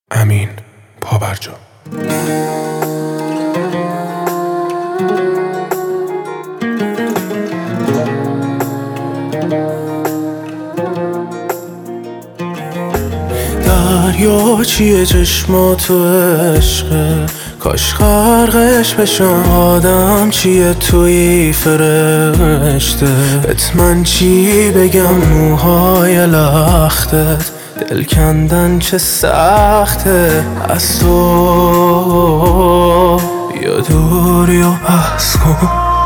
امین پابرجا. دریا چیه چشمات و عشقه، کاش غرقش بشم. آدم چیه توی فرشته، بهت من چی بگم؟ موهای لختت دل کندن چه سخته. از تو بیا دور یا بحث کن.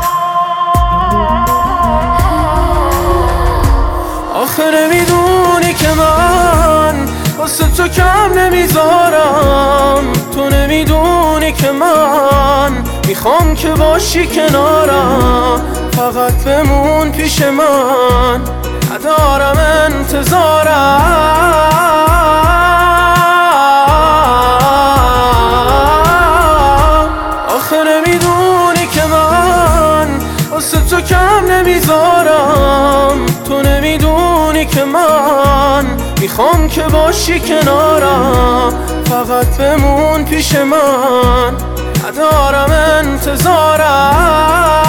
آخه نمیدونی که من واسه تو کم نمیذارم. تو نمیدونی که من میخوام که باشی کنارم. فقط بمون پیش من، ندارم انتظارم. آخه نمیدونی که من واسه تو کم نمیذارم. تو نمیدونی که من میخوام که باشی کنارم. فقط بمون پیش من، ندارم انتظارم.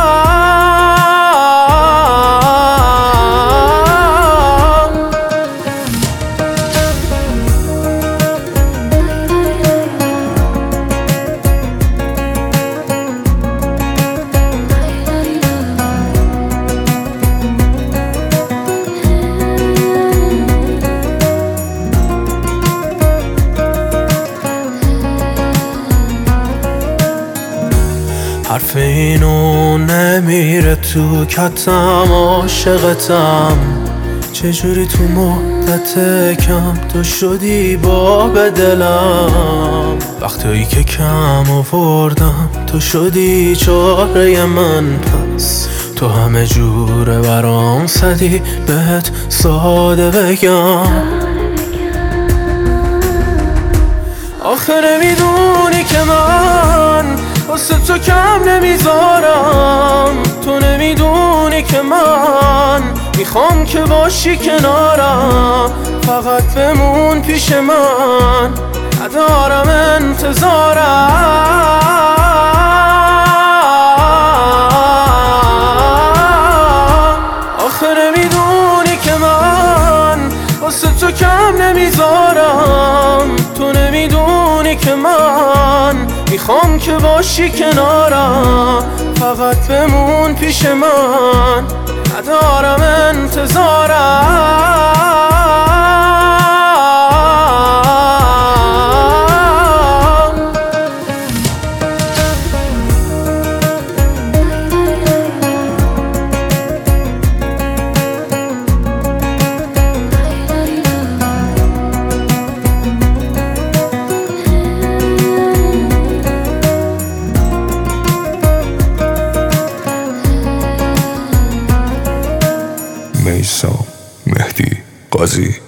حرف اینو نمیره تو کتم، عاشقتم. چجوری تو مدت کم تو شدی باب دلم؟ وقتایی که کم آوردم تو شدی چاره من. پس تو همه جوره برام زدی، بهت ساده بگم. آخه نمیدونی که من واسه تو کم نمیذارم. تو نمیدونی که من میخوام که باشی کنارم. فقط بمون پیش من، ندارم انتظارم. آخه نمیدونی که من واسه تو کم نمیذارم. تو نمیدونی که من میخوام که باشی کنارم. فقط بمون پیش من، ندارم انتظارم. میثم مهدی قاضی.